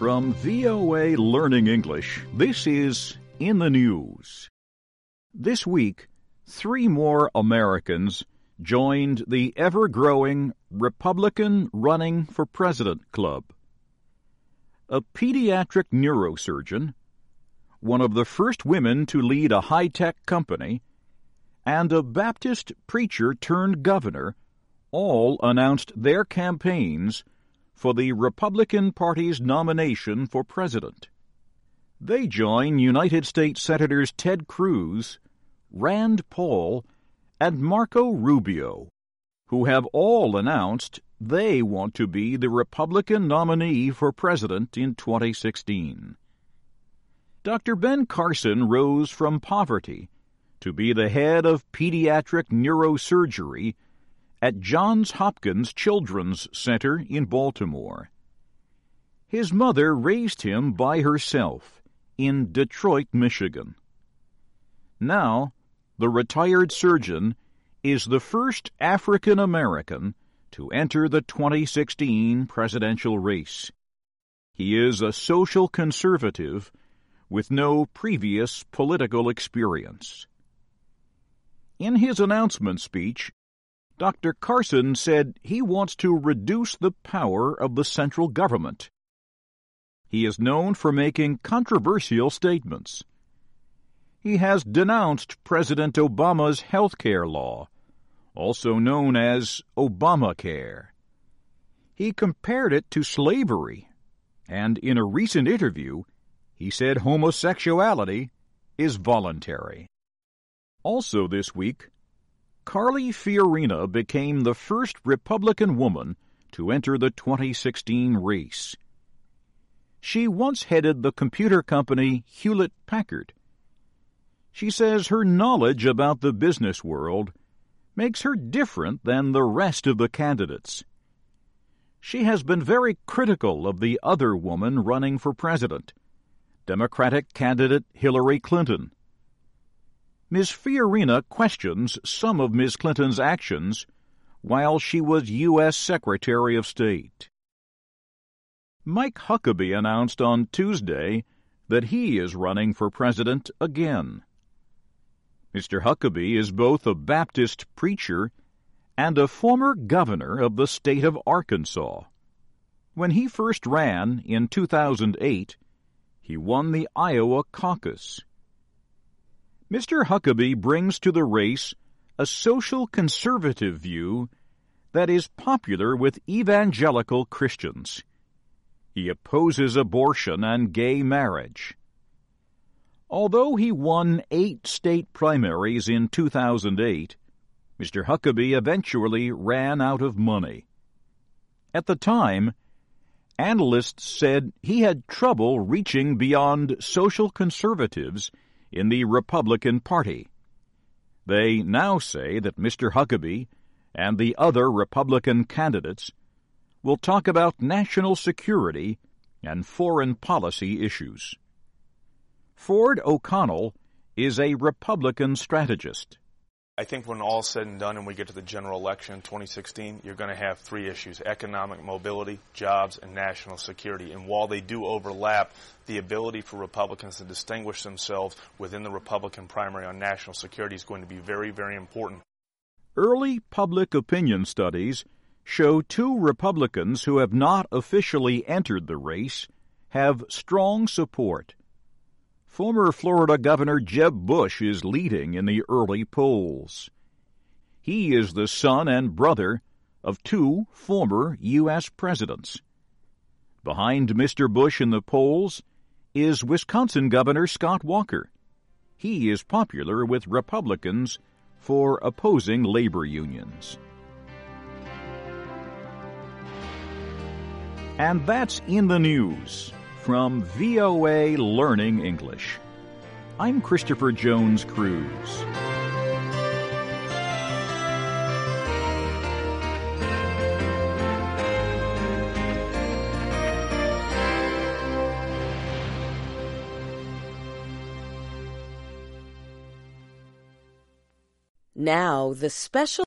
From VOA Learning English, this is In the News. This week, 3 more Americans joined the ever-growing Republican Running for President Club. A pediatric neurosurgeon, one of the first women to lead a high-tech company, and a Baptist preacher turned governor all announced their campaigns for the Republican Party's nomination for president. They join United States Senators Ted Cruz, Rand Paul, and Marco Rubio, who have all announced they want to be the Republican nominee for president in 2016. Dr. Ben Carson rose from poverty to be the head of pediatric neurosurgery at Johns Hopkins Children's Center in Baltimore. His mother raised him by herself in Detroit, Michigan. Now, the retired surgeon is the first African American to enter the 2016 presidential race. He is a social conservative with no previous political experience. In his announcement speech, Dr. Carson said he wants to reduce the power of the central government. He is known for making controversial statements. He has denounced President Obama's health care law, also known as Obamacare. He compared it to slavery, and in a recent interview, he said homosexuality is voluntary. Also this week, Carly Fiorina became the first Republican woman to enter the 2016 race. She once headed the computer company Hewlett-Packard. She says her knowledge about the business world makes her different than the rest of the candidates. She has been very critical of the other woman running for president, Democratic candidate Hillary Clinton. Ms. Fiorina questions some of Ms. Clinton's actions while she was U.S. Secretary of State. Mike Huckabee announced on Tuesday that he is running for president again. Mr. Huckabee is both a Baptist preacher and a former governor of the state of Arkansas. When he first ran in 2008, he won the Iowa caucus. Mr. Huckabee brings to the race a social conservative view that is popular with evangelical Christians. He opposes abortion and gay marriage. Although he won 8 state primaries in 2008, Mr. Huckabee eventually ran out of money. At the time, analysts said he had trouble reaching beyond social conservatives in the Republican Party. They now say that Mr. Huckabee and the other Republican candidates will talk about national security and foreign policy issues. Ford O'Connell is a Republican strategist. I think when all is said and done and we get to the general election in 2016, you're going to have 3 issues: economic mobility, jobs, and national security. And while they do overlap, the ability for Republicans to distinguish themselves within the Republican primary on national security is going to be very, very important. Early public opinion studies show 2 Republicans who have not officially entered the race have strong support. Former Florida Governor Jeb Bush is leading in the early polls. He is the son and brother of 2 former U.S. presidents. Behind Mr. Bush in the polls is Wisconsin Governor Scott Walker. He is popular with Republicans for opposing labor unions. And that's In the News from VOA Learning English. I'm Christopher Jones Cruz. Now, the special